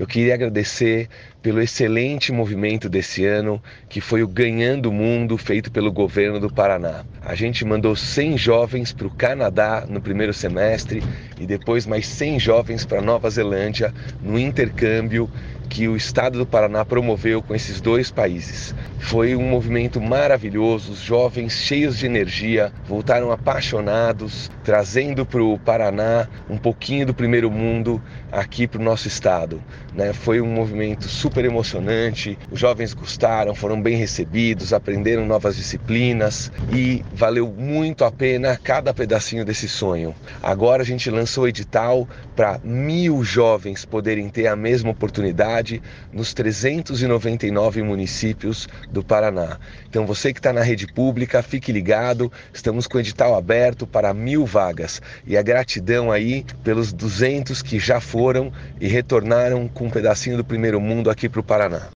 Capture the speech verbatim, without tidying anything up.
Eu queria agradecer pelo excelente movimento desse ano, que foi o Ganhando o Mundo, feito pelo governo do Paraná. A gente mandou cem jovens para o Canadá no primeiro semestre e depois mais cem jovens para Nova Zelândia no intercâmbio que o estado do Paraná promoveu com esses dois países. Foi um movimento maravilhoso, os jovens cheios de energia, voltaram apaixonados, trazendo para o Paraná um pouquinho do primeiro mundo aqui para o nosso estado, né? Foi um movimento super emocionante, os jovens gostaram, foram bem recebidos, aprenderam novas disciplinas e valeu muito a pena cada pedacinho desse sonho. Agora a gente lançou o edital para mil jovens poderem ter a mesma oportunidade nos trezentos e noventa e nove municípios do Paraná. Então você que está na rede pública, fique ligado, estamos com o edital aberto para mil vagas. E a gratidão aí pelos duzentos que já foram e retornaram com um pedacinho do primeiro mundo aqui para o Paraná.